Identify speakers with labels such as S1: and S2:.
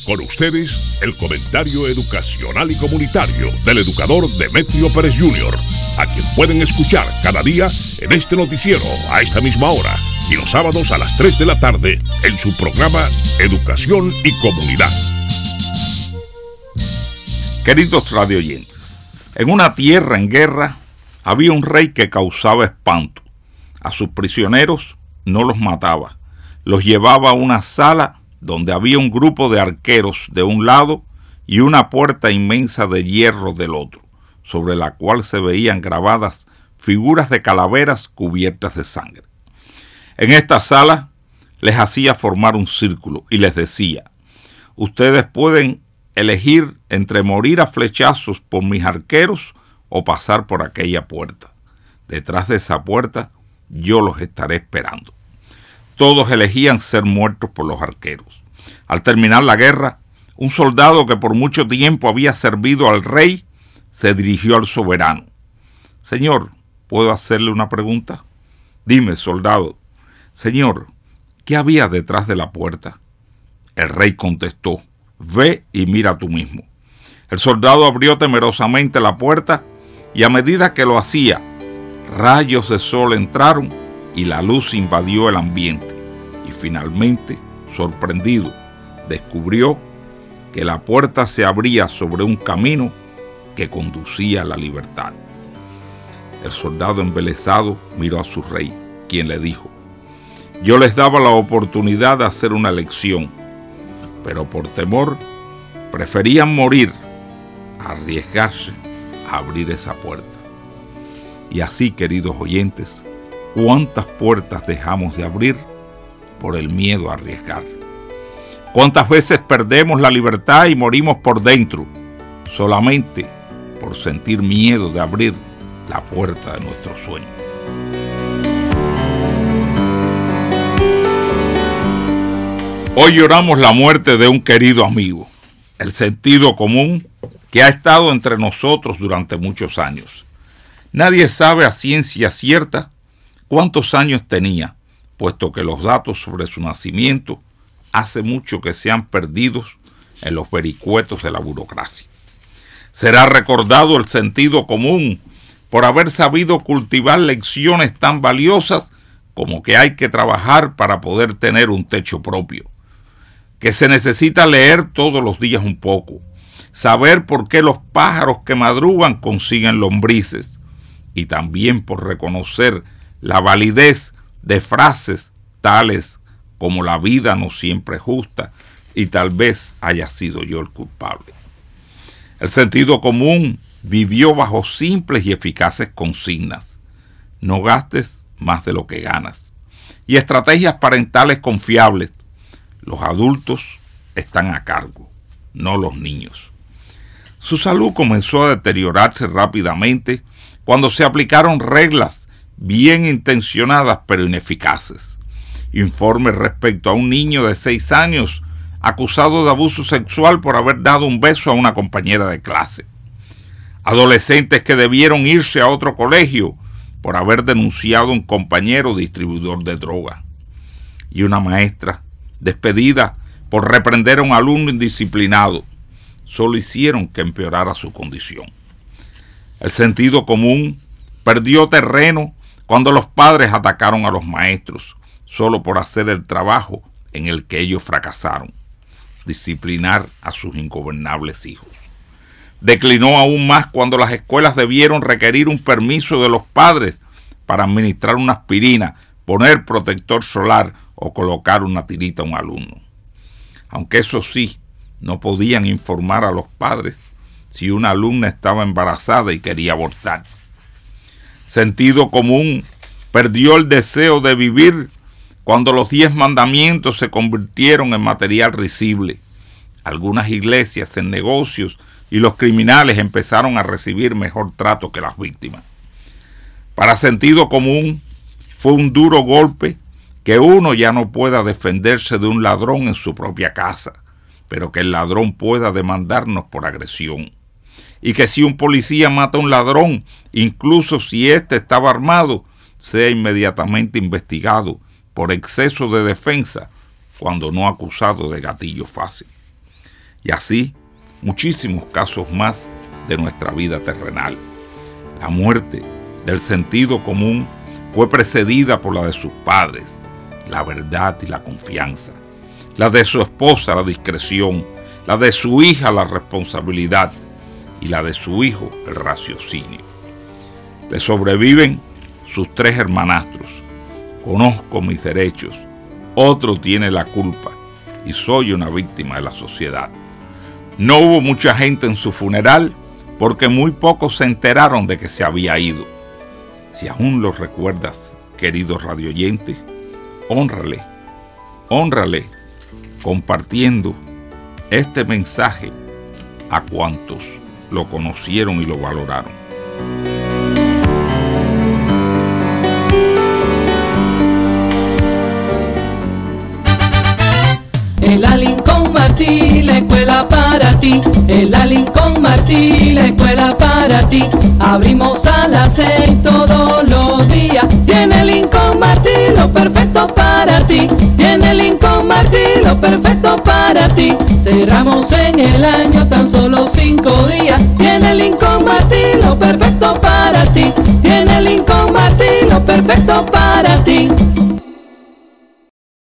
S1: Con ustedes, el comentario educacional y comunitario del educador Demetrio Pérez Jr., a quien pueden escuchar cada día en este noticiero a esta misma hora y los sábados a las 3 de la tarde en su programa Educación y Comunidad.
S2: Queridos radioyentes, en una tierra en guerra había un rey que causaba espanto. A sus prisioneros no los mataba, los llevaba a una sala donde había un grupo de arqueros de un lado y una puerta inmensa de hierro del otro, sobre la cual se veían grabadas figuras de calaveras cubiertas de sangre. En esta sala les hacía formar un círculo y les decía: ustedes pueden elegir entre morir a flechazos por mis arqueros o pasar por aquella puerta. Detrás de esa puerta yo los estaré esperando. Todos elegían ser muertos por los arqueros. Al terminar la guerra, un soldado que por mucho tiempo había servido al rey se dirigió al soberano. Señor, ¿puedo hacerle una pregunta? Dime, soldado. Señor, ¿qué había detrás de la puerta? El rey contestó: ve y mira tú mismo. El soldado abrió temerosamente la puerta y a medida que lo hacía, rayos de sol entraron y la luz invadió el ambiente, y finalmente, sorprendido, descubrió que la puerta se abría sobre un camino que conducía a la libertad. El soldado embelesado miró a su rey, quien le dijo: yo les daba la oportunidad de hacer una elección, pero por temor preferían morir a arriesgarse a abrir esa puerta. Y así, queridos oyentes, ¿cuántas puertas dejamos de abrir por el miedo a arriesgar? ¿Cuántas veces perdemos la libertad y morimos por dentro solamente por sentir miedo de abrir la puerta de nuestro sueño? Hoy lloramos la muerte de un querido amigo, el sentido común que ha estado entre nosotros durante muchos años. Nadie sabe a ciencia cierta cuántos años tenía, puesto que los datos sobre su nacimiento hace mucho que se han perdido en los vericuetos de la burocracia. Será recordado el sentido común por haber sabido cultivar lecciones tan valiosas como que hay que trabajar para poder tener un techo propio, que se necesita leer todos los días un poco, saber por qué los pájaros que madrugan consiguen lombrices, y también por reconocer la validez de frases tales como la vida no siempre es justa y tal vez haya sido yo el culpable. El sentido común vivió bajo simples y eficaces consignas: no gastes más de lo que ganas, y estrategias parentales confiables: los adultos están a cargo, no los niños. Su salud comenzó a deteriorarse rápidamente cuando se aplicaron reglas bien intencionadas pero ineficaces. Informes respecto a un niño de 6 años acusado de abuso sexual por haber dado un beso a una compañera de clase. Adolescentes que debieron irse a otro colegio por haber denunciado a un compañero distribuidor de droga. Y una maestra despedida por reprender a un alumno indisciplinado. Solo hicieron que empeorara su condición. El sentido común perdió terreno cuando los padres atacaron a los maestros solo por hacer el trabajo en el que ellos fracasaron: disciplinar a sus ingobernables hijos. Declinó aún más cuando las escuelas debieron requerir un permiso de los padres para administrar una aspirina, poner protector solar o colocar una tirita a un alumno. Aunque eso sí, no podían informar a los padres si una alumna estaba embarazada y quería abortar. Sentido común perdió el deseo de vivir cuando los 10 mandamientos se convirtieron en material risible. Algunas iglesias en negocios y los criminales empezaron a recibir mejor trato que las víctimas. Para sentido común fue un duro golpe que uno ya no pueda defenderse de un ladrón en su propia casa, pero que el ladrón pueda demandarnos por agresión. Y que si un policía mata a un ladrón, incluso si éste estaba armado, sea inmediatamente investigado por exceso de defensa cuando no acusado de gatillo fácil. y así muchísimos casos más de nuestra vida terrenal. La muerte del sentido común fue precedida por la de sus padres, la verdad y la confianza, la de su esposa, la discreción, la de su hija, la responsabilidad, y la de su hijo, el raciocinio. Le sobreviven sus 3 hermanastros. Conozco mis derechos, otro tiene la culpa y soy una víctima de la sociedad. No hubo mucha gente en su funeral porque muy pocos se enteraron de que se había ido. Si aún lo recuerdas, querido radioyente, hónrale compartiendo este mensaje a cuantos lo conocieron y lo valoraron.
S3: En la Lincoln Martí, la escuela para ti. En la Lincoln Martí, la escuela para ti. Abrimos a las 6 todos los días. Tiene Lincoln Martí lo perfecto para ti. Tiene Lincoln Martí lo perfecto para ti. Cerramos en el año tan solo 5 días.